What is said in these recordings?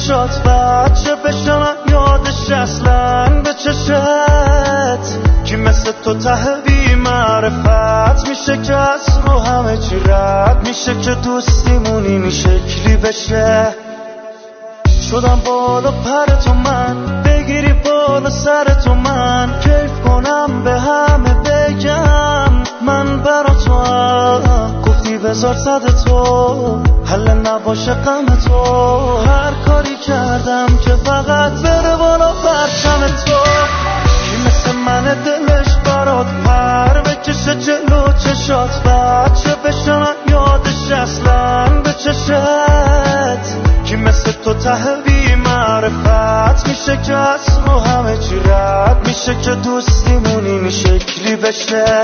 چشات بچه بشنم یادش اصلا به چشت کی مثل تو ته بی معرفت میشه که از رو همه چی رد میشه که دوستیمون این شکلی بشه شدم بالا پر تو من بگیری بالا سر تو من کیف کنم به همه بگم من برا تو هم گفتی بذار صد تو حل نباشه غم تو هر کاری کردم که فقط بره بالا پرچم تو کی مثل من دلش برات پر بکشه جلو چشات بچه بشنم یادش اصلا به چشت کی مثل تو ته بی معرفت میشه که از رو همه چی رد میشه که دوستیمون این شکلی بشه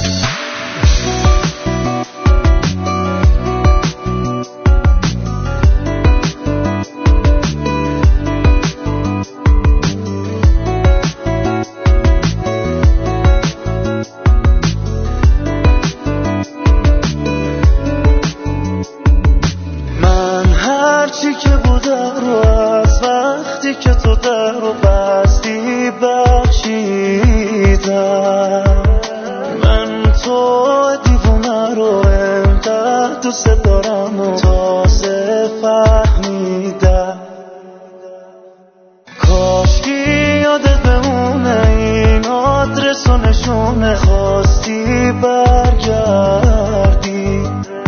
چی که بوده رو از وقتی که تو در رو بستی بخشیدم من تو دیوونه رو انقدر دوست دارم و تازه فهمیدم کاشکی یادت بمونه این آدرس و نشونه خواستی برگردی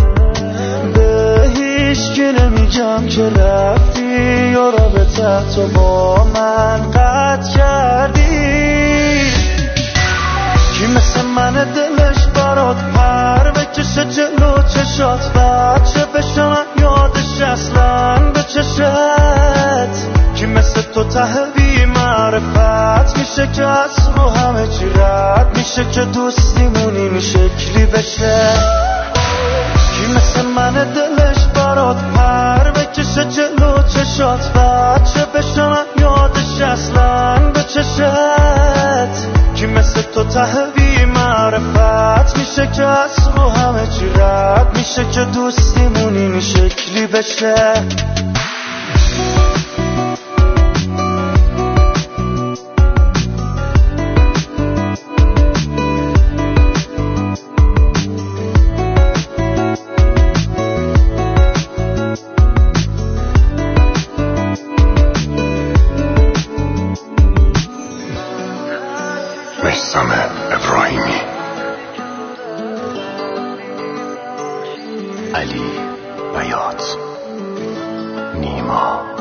که نمیگم که رفتی یا رابطه تو با من قطع کردی کی مثل من دلش برات پر بکشه جلو چشات بچه بشنم یادش اصلا به چشت کی مثل تو ته بی معرفت میشه که از رو همه چی رد میشه که دوستیمون این شکلی بشه کی مثل من دلش برات پر بکشه جلو چشات بچه بشنم یادش اصلا به چشت کی مثل تو ته بی معرفت میشه که از رو همه چی رد میشه که دوستیمون این شکلی بشه میثم ابراهیمی علی بیات نیما